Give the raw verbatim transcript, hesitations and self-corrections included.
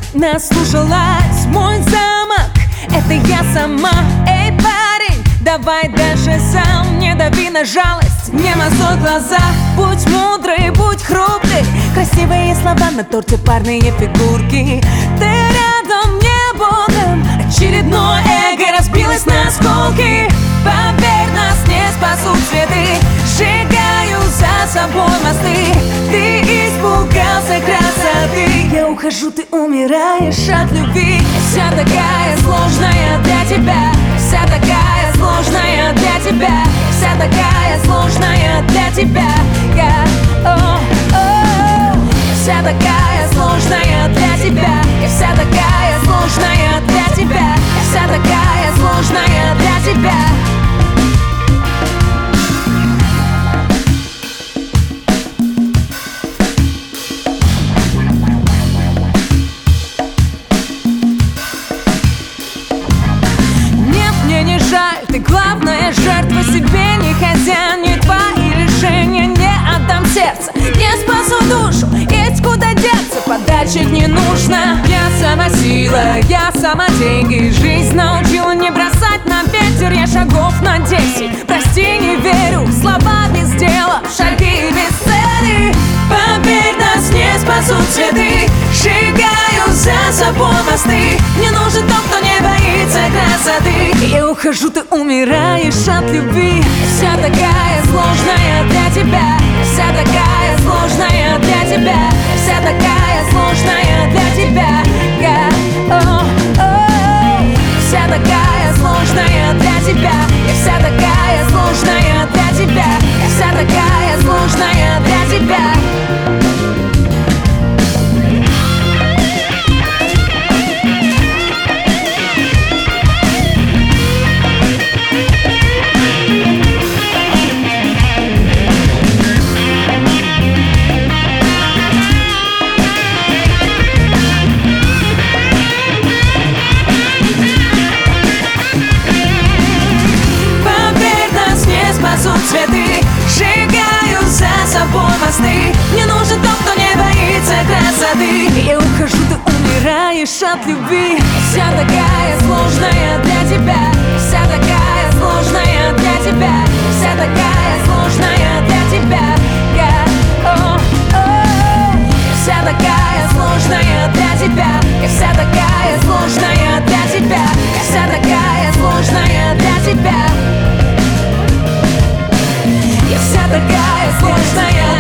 Наслушалась мой замок, это я сама. Эй, парень, давай дальше сам. Не дави на жалость, не мозоль глаза. Будь мудрый, будь хрупкий. Красивые слова на торте, парные фигурки. Ты рядом, не богом. Очередное эго разбилось на осколки. Поверь, нас не спасут цветы. Сжигаю за собой мосты. Ты испугался красоты. Я ухожу, ты умираешь от любви. Вся такая сложная для тебя. Вся такая сложная для тебя. Вся такая сложная для тебя. Я, о, о, вся такая сложная для тебя. Я вся такая сложная для тебя. Я вся такая сложная для тебя. Ты главная жертва, себе не хозяин, не твои решения. Не отдам сердце, не спасу душу, есть куда деться, подачек не нужно. Я сама сила, я сама деньги. Жизнь научила не бросать на ветер. Я шагов на десять, прости, не верю. Слова без дела, шаги без цели. Поверь, нас не спасут цветы. Сжигаю за собой мосты. Мне нужен тот, кто не боится красоты. Я ухожу, ты умираешь от любви. Вся такая сложная для тебя. Вся такая сложная для тебя. Вся такая сложная для тебя. Я, о, о, вся такая сложная для тебя. Я вся такая сложная для тебя. Я вся такая сложная для тебя. Цветы, сжигаю за собой мосты. Мне нужен тот, кто не боится красоты. Я ухожу, ты умираешь от любви. Вся такая сложная для тебя. Вся такая сложная для тебя. Вся такая сложная для тебя. Я, о, о, вся такая сложная для тебя. Я вся такая сложная для тебя. Я вся такая сложная для тебя. Я вся такая сложная.